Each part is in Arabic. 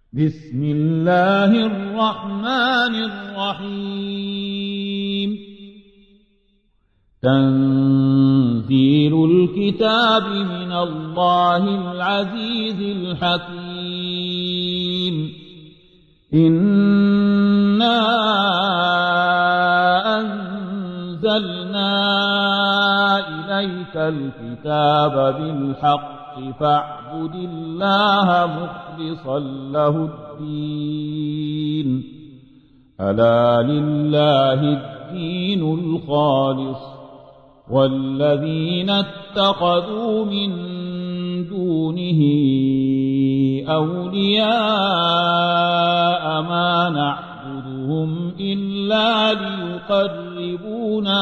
بسم الله الرحمن الرحيم تنزيل الكتاب من الله العزيز الحكيم إنا أنزلنا إليك الكتاب بالحق فاعبد الله مخلصا له الدين ألا لله الدين الخالص والذين اتخذوا من دونه أولياء ما نعبدهم إلا ليقربونا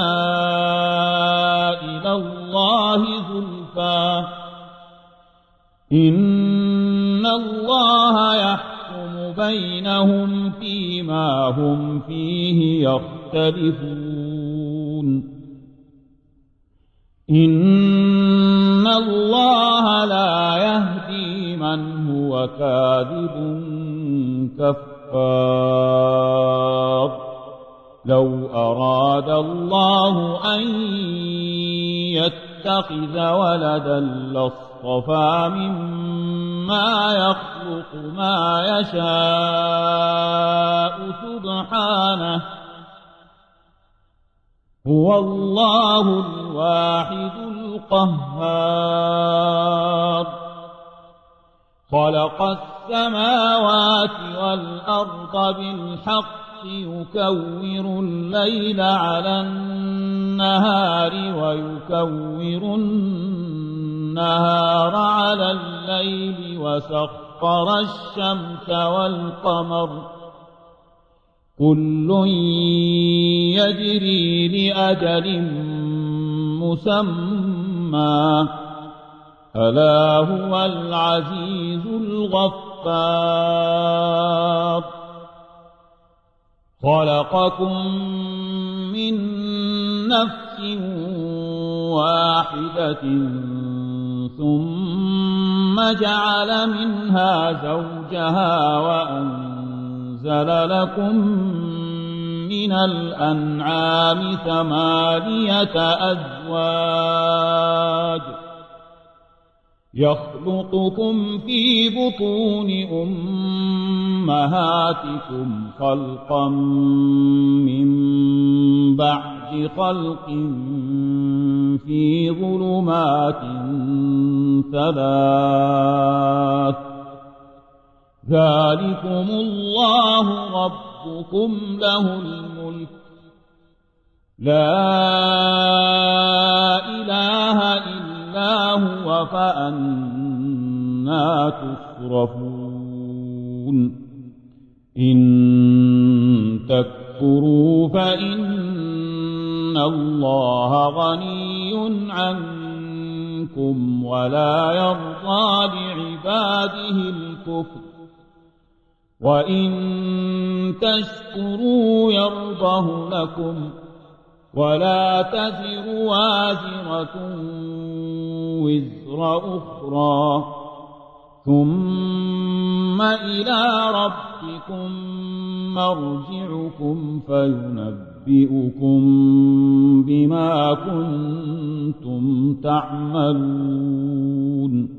إلى الله زلفى إن الله يحكم بينهم فيما هم فيه يختلفون إن الله لا يهدي من هو كاذب كفار لو أراد الله أن يتخذ ولدا لاصطفى مما يخلق ما يشاء سبحانه هو الله الواحد القهار خلق السماوات والأرض بالحق يكور الليل على النهار ويكور النهار على الليل وسخر الشمس والقمر كل يجري لأجل مسمى ألا هو العزيز الغفار خلقكم من نفس واحدة ثم جعل منها زوجها وأنزل لكم من الأنعام 8 أزواج يخلقكم في بطون أمهاتكم خلقا من بعد خلق في ظلمات 3 ذلكم الله ربكم له الملك لا إله إلا هو فأنا تصرفون إن تكفروا فإن الله غني عنكم ولا يرضى لعباده الكفر وإن تشكروا يرضه لكم ولا تزر وازرة وزر أخرى ثم إلى ربكم مرجعكم فينبئكم بما كنتم تعملون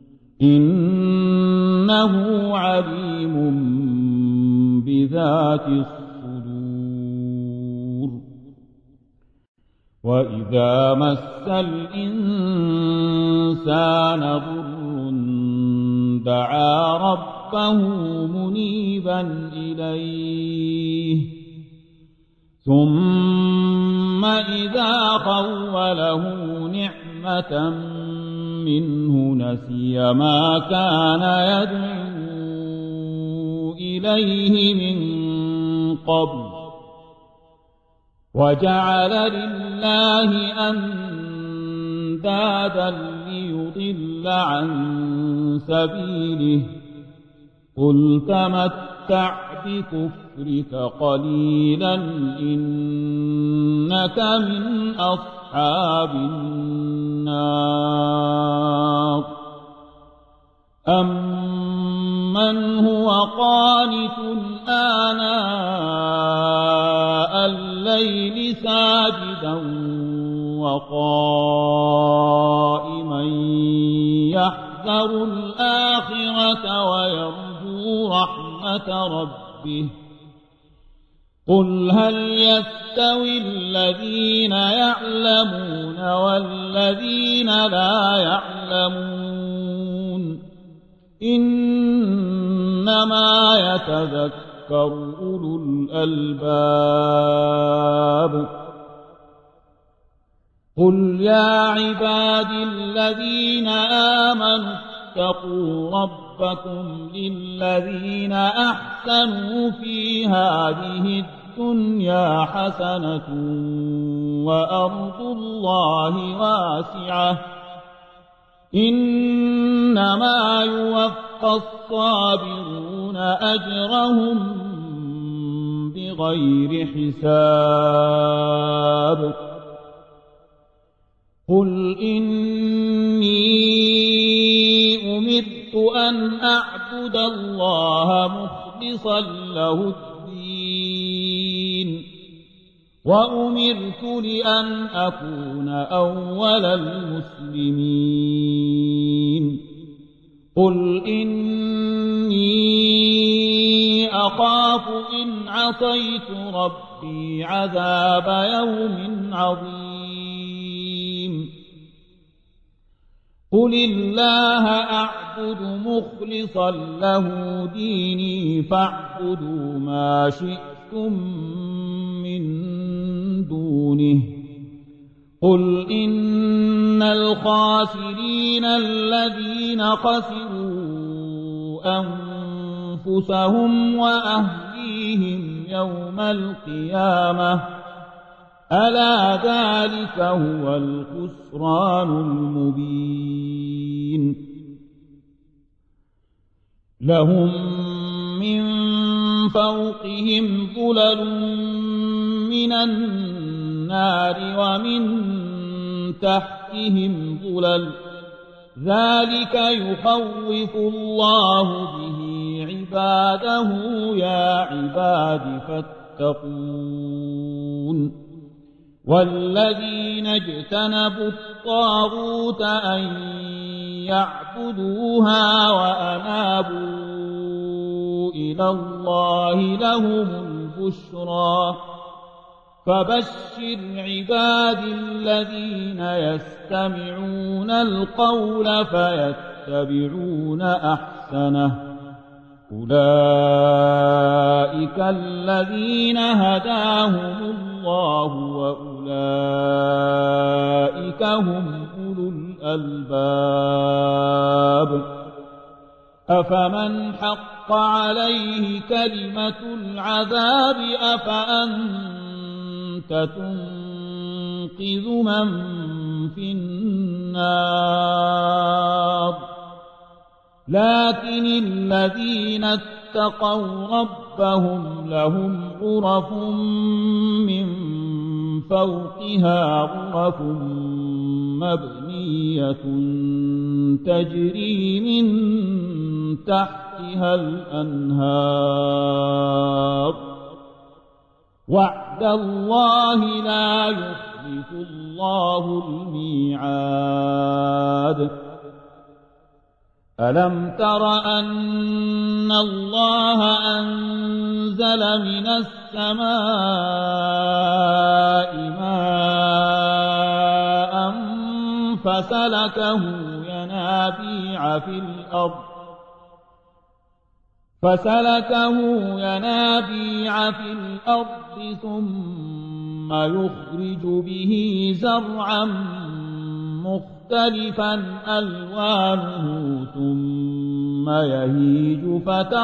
إنه عليم بذات الصدور وإذا مس الإنسان ضر دعا ربه منيبا إليه ثم إذا خوله نعمة منه نسي ما كان يدعو إليه من قبل وجعل لله أندادا ليضل عن سبيله قل تمتع بكفرك قليلا إنك من أصحاب النار أَمَّنْ هُوَ قَانِتٌ آنَاءَ اللَّيْلِ سَاجِدًا وَقَائِمًا يَحْذَرُ الْآخِرَةَ وَيَرْجُو رَحْمَةَ رَبِّهِ قُلْ هَلْ يَسْتَوِي الَّذِينَ يَعْلَمُونَ وَالَّذِينَ لَا يَعْلَمُونَ إِنَّمَا يَتَذَكَّرُ أُولُو الْأَلْبَابِ قُلْ يَا عِبَادِي الَّذِينَ آمَنُوا اتَّقُوا رَبَّكُمْ لِلَّذِينَ أَحْسَنُوا فِي هَذِهِ الدُّنْيَا حَسَنَةٌ وَأَرْضُ اللَّهِ وَاسِعَةٌ إِنَّمَا يُوَفَّى الصَّابِرُونَ أَجْرَهُم بِغَيْرِ حِسَابٍ قُلْ إِنِّي أُمِرْتُ أَنْ أَعْبُدَ اللَّهَ مُخْلِصًا لَهُ الدِّينَ وَأُمِرْتُ لِأَنْ أَكُونَ أَوَّلَ الْمُسْلِمِينَ قُلْ إِنِّي أَخَافُ إِنْ عَصَيْتُ رَبِّي عَذَابَ يَوْمٍ عَظِيمٍ قُلِ اللَّهَ أَعْبُدُ مُخْلِصًا لَهُ دِينِي فَاعْبُدُوا مَا شِئْتُم مِّن دُونِهِ قُلْ إِنَّ الْخَاسِرِينَ الَّذِينَ خَسِرُوا أَنفُسَهُمْ وَأَهْلِيهِمْ يَوْمَ الْقِيَامَةِ أَلَا ذَلِكَ هُوَ الْخُسْرَانُ الْمُبِينُ لَهُم مِّن فَوْقِهِمْ ظُلَلٌ مِّنَ النَّارِ وَمِن تَحْتِهِمْ ظُلَلٌ ذَلِكَ يُخَوِّفُ اللَّهُ بِهِ عِبَادَهُ يَا عِبَادِ فَاتَّقُونِ وَالَّذِينَ اجْتَنَبُوا الطَّاغُوتَ أَن يَعْبُدُوهَا وَأَنَابُوا إِلَى اللَّهِ لَهُمُ الْبُشْرَى فَبَشِّرْ عِبَادِي الَّذِينَ يَسْتَمِعُونَ الْقَوْلَ فَيَتَّبِعُونَ أَحْسَنَهُ أُولَئِكَ الَّذِينَ هَدَاهُمُ اللَّهُ وَأُولَئِكَ هُمْ أُولُو الْأَلْبَابِ أَفَمَنْ حَقَّ عَلَيْهِ كَلِمَةُ الْعَذَابِ أَفَأَنْتَ تُنقِذُ مَنْ فِي النَّارِ لكن الذين اتقوا ربهم لهم غرف من فوقها غرف مبنية تجري من تحتها الأنهار وعد الله لا يخلف الله الميعاد ألم تر أن الله أنزل من السماء ماء فسلكه ينابيع في الأرض ثم يخرج به زرعا مختلفا ألوانه ثم يهيج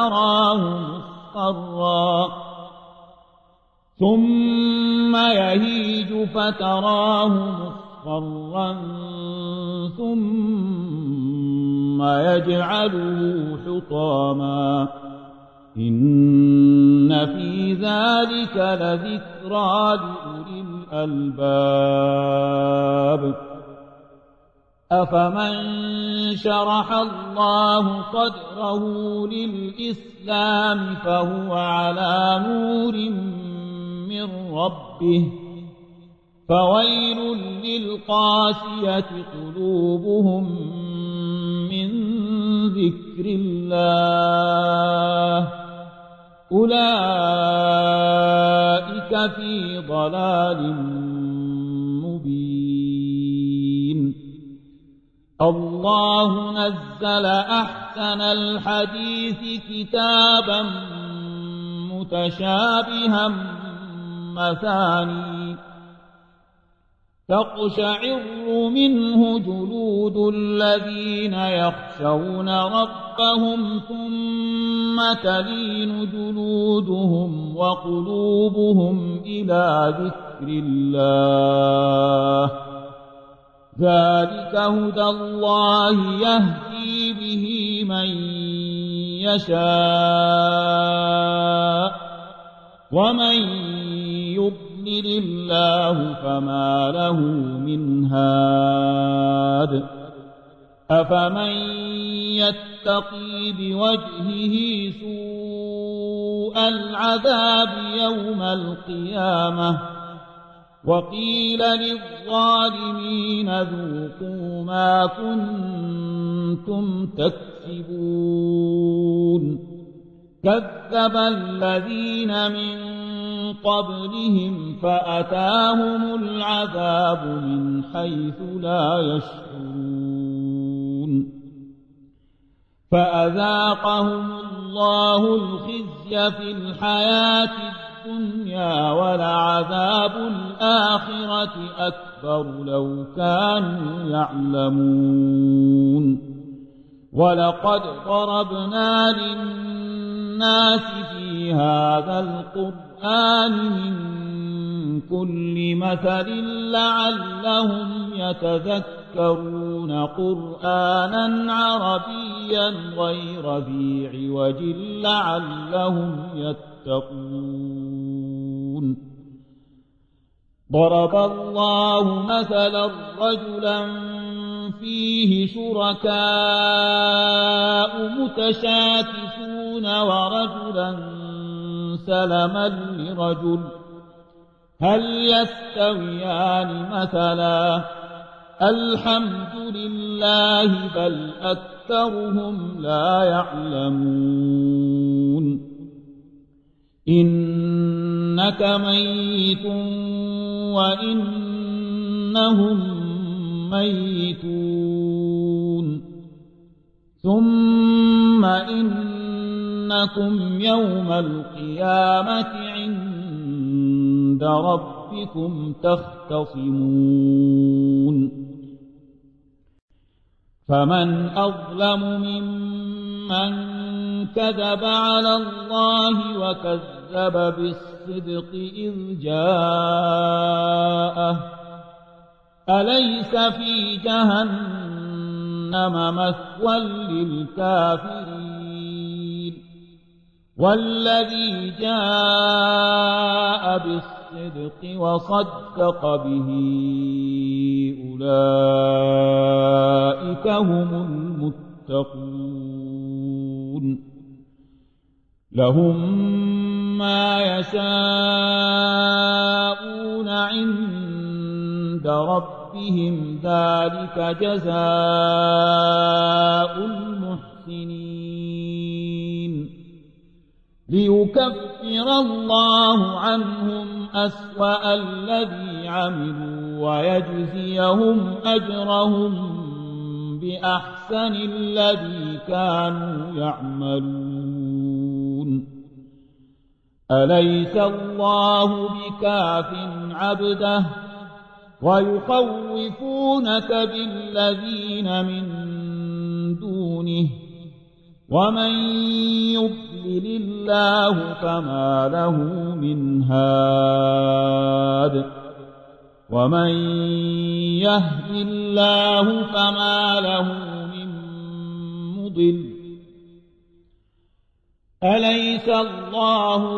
فتراه مصفرا ثم يجعله حطاما إن في ذلك لذكرى لأولي الألباب أفمن شرح الله صدره للإسلام فهو على نور من ربه فويل للقاسية قلوبهم من ذكر الله أولئك في ضلال مبين. الله نزل أحسن الحديث كتابا متشابها مثاني تقشعر منه جلود الذين يخشون ربهم ثم تلين جلودهم وقلوبهم إلى ذكر الله ذلك هدى الله يهدي به من يشاء ومن يضلل الله فما له من هاد أفمن يتقي بوجهه سوء العذاب يوم القيامة وقيل للظالمين ذوقوا ما كنتم تكسبون كذب الذين من قبلهم فأتاهم العذاب من حيث لا يشعرون فأذاقهم الله الخزي في الحياة الدنيا ولعذاب الآخرة أكبر لو كانوا يعلمون ولقد ضربنا للناس في هذا القرآن من كل مثل لعلهم يتذكرون قرآنا عربيا غير ذي عوج لعلهم يتقون ضرب الله مثلا رجلا فيه شركاء متشاكسون ورجلا سلما لرجل هل يستويان مثلا الحمد لله بل أكثرهم لا يعلمون إنك ميت وإنهم ميتون ثم إنكم يوم القيامة عند ربكم تختصمون فمن أظلم ممن كذب على الله وكذب بالصدق إذ جاءه أليس في جهنم مثوى للكافرين والذي جاء بالصدق وصدق به أولئك هم المتقون لهم ما يشاءون عند ربهم ذلك جزاء المحسنين ليكفر الله عنهم أسوأ الذي عملوا ويجزيهم أجرهم بأحسن الذي كانوا يعملون أليس الله بكاف عبده ويخوفونك بالذين من دونه ومن يضلل الله فما له من هاد ومن يهد الله فما له من مضل أليس الله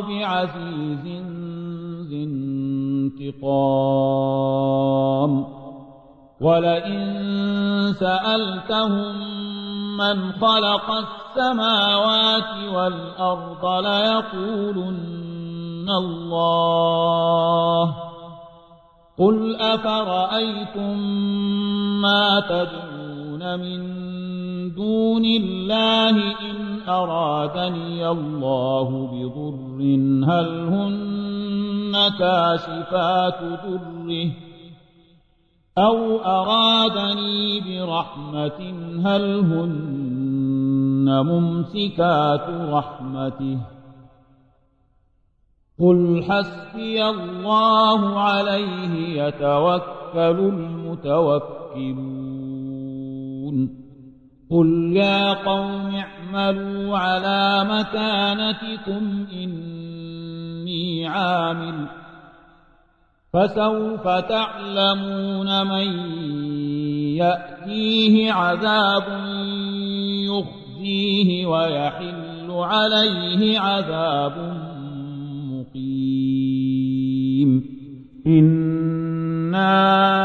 بعزيز ذي انتقام ولئن سألتهم من خلق السماوات والأرض ليقولن الله قل أفرأيتم ما تدعون من دون الله إن أرادني الله بضر هل هن كاشفات ضره أو أرادني برحمة هل هن ممسكات رحمته قل حسبي الله عليه يتوكل المتوكلون قل يا قوم اعملوا على مكانتكم إني عامل فسوف تعلمون من يأتيه عذاب يخزيه ويحل عليه عذاب مقيم إنا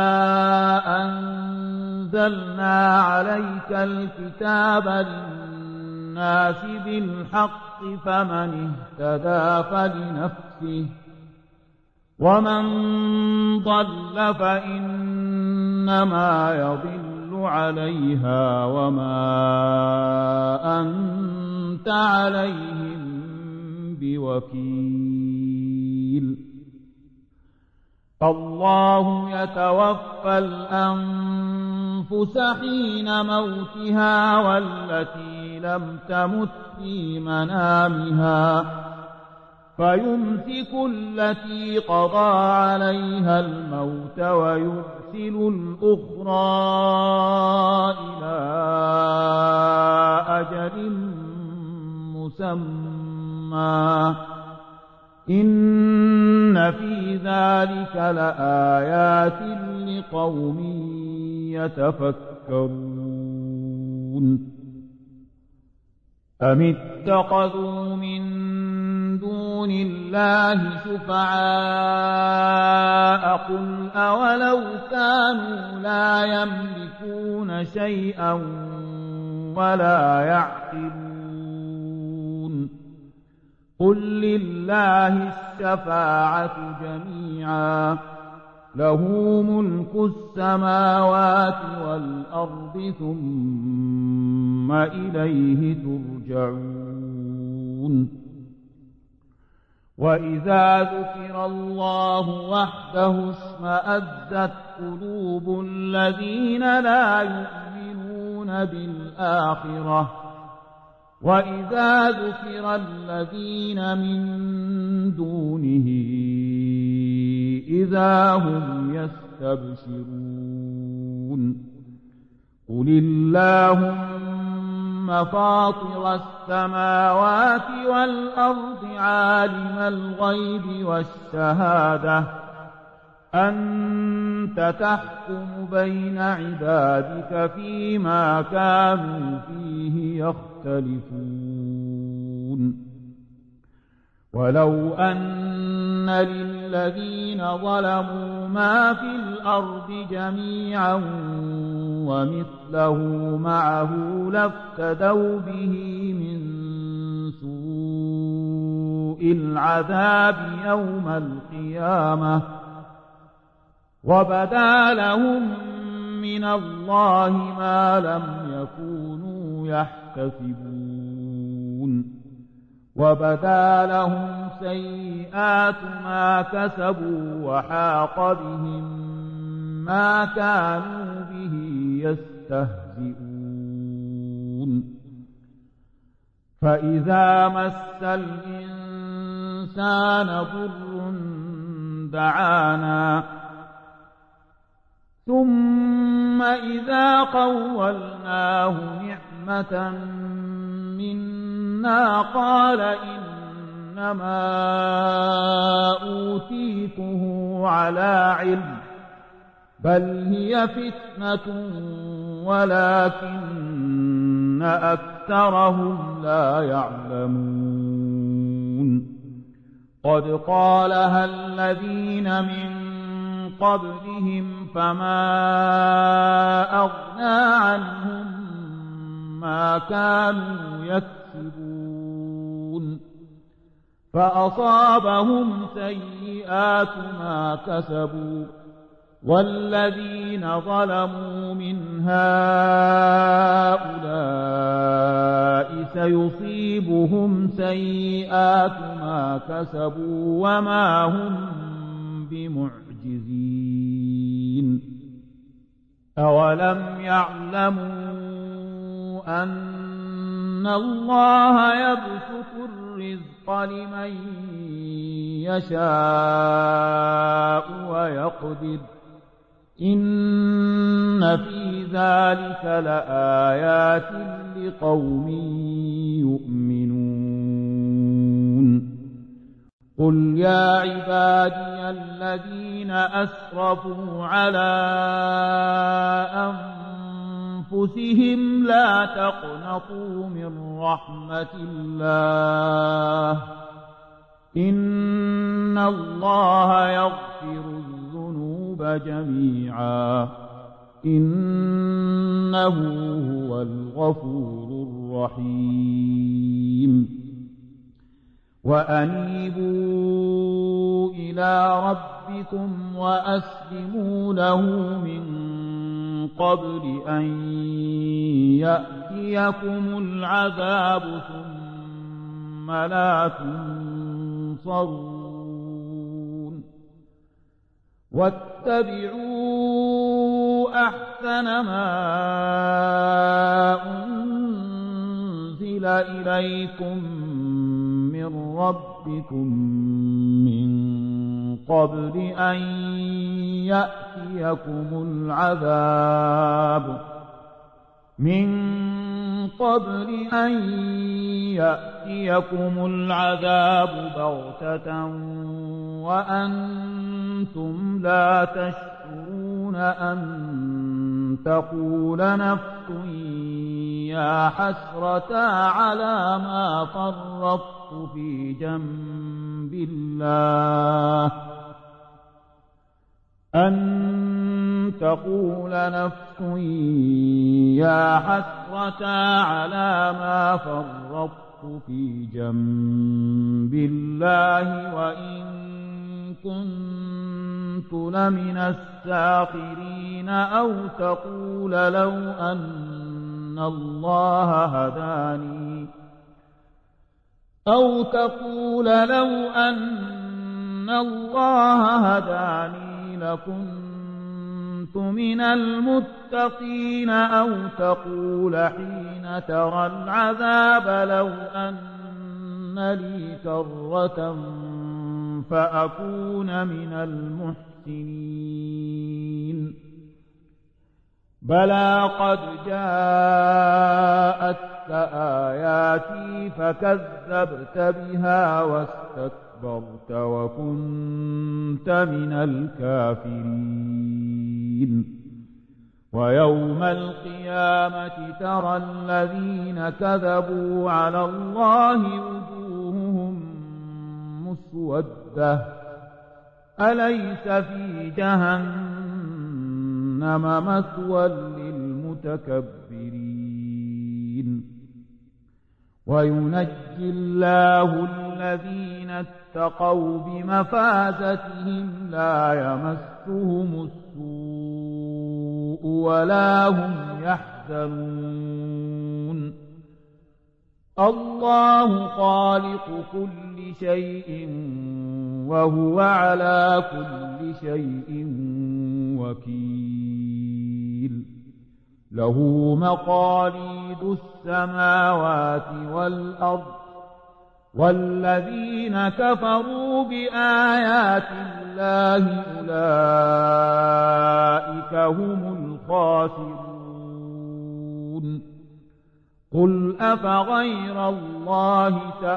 أنزلنا عليك الكتاب للناس بالحق فمن اهتدى فلنفسه ومن ضل فإنما يضل عليها وما أنت عليهم بوكيل الله يتوفى الأنفس حين موتها والتي لم تمت في منامها فيمسك التي قضى عليها الموت ويرسل الأخرى إلى أجل مسمى إن في ذلك لآيات لقوم يتفكرون أم اتخذوا من دون الله شفعاء قل أولو كانوا لا يملكون شيئا ولا يعقلون قل لله الشفاعة جميعا له ملك السماوات والأرض ثم إليه ترجعون وإذا ذكر الله وحده اشمأزت قلوب الذين لا يؤمنون بالآخرة وإذا ذكر الذين من دونه إذا هم يستبشرون قل اللهم فاطر السماوات والأرض عالم الغيب والشهادة أنت تحكم بين عبادك فيما كانوا فيه يختلفون ولو أن للذين ظلموا ما في الأرض جميعا ومثله معه لافتدوا به من سوء العذاب يوم القيامة وبدا لهم من الله ما لم يكونوا يحتسبون وبدا لهم سيئات ما كسبوا وحاق بهم ما كانوا به يستهزئون فإذا مس الإنسان ضر دعانا ثم إذا خولناه نعمة منا قال إنما أوتيته على علم بل هي فتنة ولكن أكثرهم لا يعلمون قد قالها الذين من قبلهم فما أغنى عنهم ما كانوا يكسبون فأصابهم سيئات ما كسبوا والذين ظلموا من هؤلاء سيصيبهم سيئات ما كسبوا وما هم بمعجزين أولم يعلموا أن الله يبسط الرزق لمن يشاء ويقدر إن في ذلك لآيات لقوم يؤمنون قل يا عبادي الذين أسرفوا على أنفسهم لا تقنطوا من رحمة الله إن الله يغفر الذنوب جميعا إنه هو الغفور الرحيم وأنيبوا إلى ربكم وأسلموا له من قبل أن يأتيكم العذاب ثم لا تنصرون واتبعوا أحسن ما أنزل إليكم من ربكم من قبل أن يأتيكم العذاب بغتة وأنتم لا تشعرون أن تقول نفس يا حسرة على ما فرطت في جنب الله أن تقول نفس يا حسرة على ما فرطت في جنب الله وإن كنت لمن الساخرين أو تقول لو أن الله هداني لكنت من المتقين أو تقول حين ترى العذاب لو أن لي كرة فأكون من المحسنين بلى قد جاءتك آياتي فكذبت بها واستكبرت وكنت من الكافرين ويوم القيامة ترى الذين كذبوا على الله وجوههم مسودة أليس في جهنم مثوى للمتكبرين وينجي الله الذين اتقوا بمفازتهم لا يمسهم السوء ولا هم يحزنون الله خالق كل شيء وهو على كل شيء وكيل له مقاليد السماوات والأرض والذين كفروا بآيات الله أولئك هم الخاسرون قل أفغير الله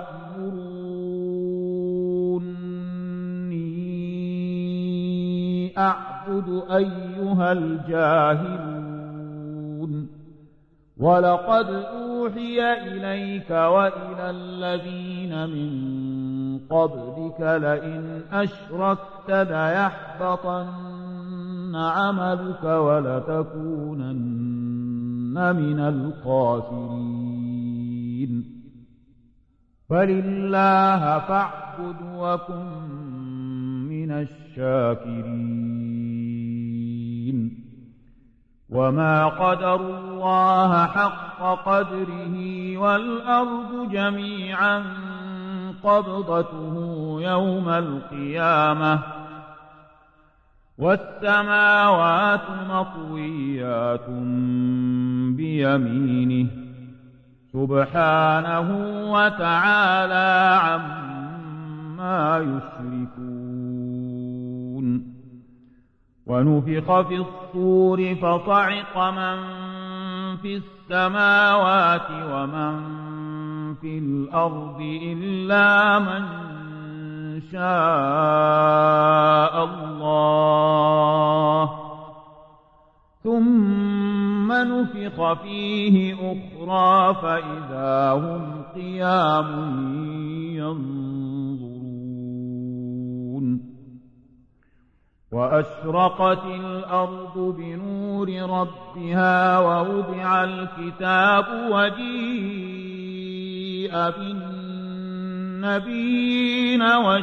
تأمروني أعبد أيها الجاهلون ولقد أوحي إليك وإلى الذين من قبلك لئن أشركت ليحبطن عملك ولتكونن من الخاسرين فلله فاعبد وكن من الشاكرين وما قدروا الله حق قدره والأرض جميعا قبضته يوم القيامة والسماوات مطويات بيمينه سبحانه وتعالى عما يشركون ونفخ في الصور فصعق من في السماوات ومن في الأرض إلا من شاء الله ثم نفخ فيه أخرى فإذا هم قيام ينظرون وأشرقت الأرض بنور ربها ووضع الكتاب وجيء بالنبيين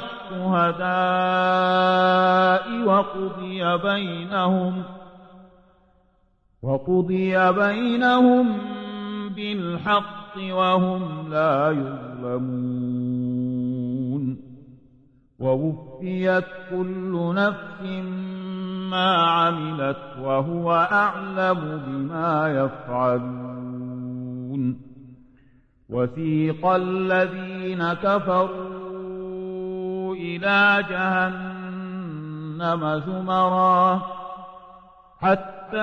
والشهداء وقضي بينهم بالحق وهم لا يظلمون ووفيت كل نفس ما عملت وهو أعلم بما يفعلون وسيق الذين كفروا إلى جهنم زمرا حتى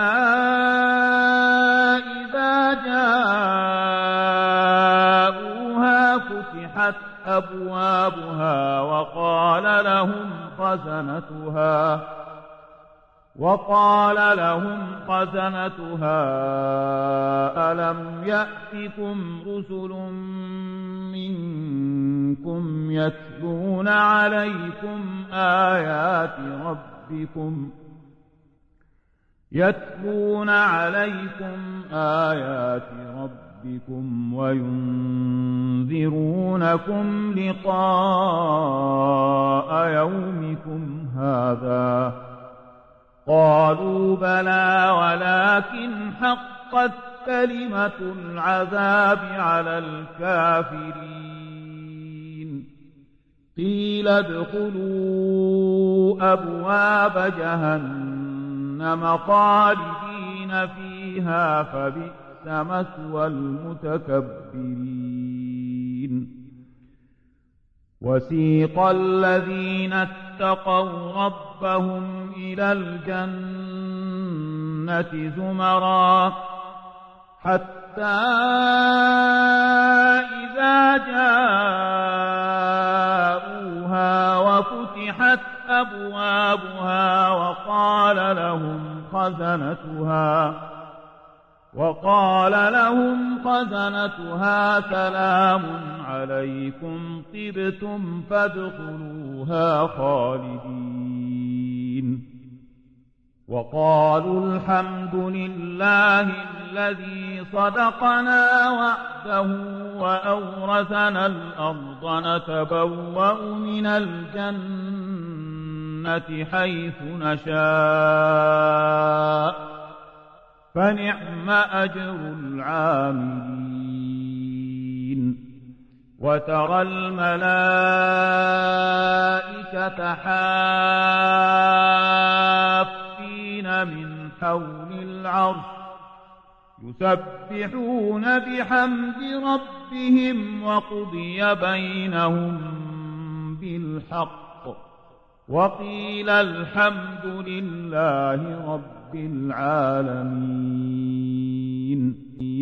إذا جاءوها فتحت أبوابها وقال لهم خزنتها ألم يأتكم رسل منكم يتلون عليكم آيات ربكم وينذرونكم لقاء يومكم هذا قالوا بلى ولكن حقت كلمة العذاب على الكافرين قيل ادخلوا أبواب جهنم خالدين فيها فبئس مثوى المتكبرين وسيق الذين اتقوا ربهم إلى الجنة زمرا حتى إذا جاءوها وفتحت أبوابها وقال لهم خزنتها سلام عليكم طبتم فادخلوها خالدين وقالوا الحمد لله الذي صدقنا وعده وأورثنا الأرض نتبوأ من الجنة حيث نشاء فنعم أجر العاملين وترى الملائكة حافين من حول العرش يسبحون بحمد ربهم وقضي بينهم بالحق وقيل الحمد لله رب العالمين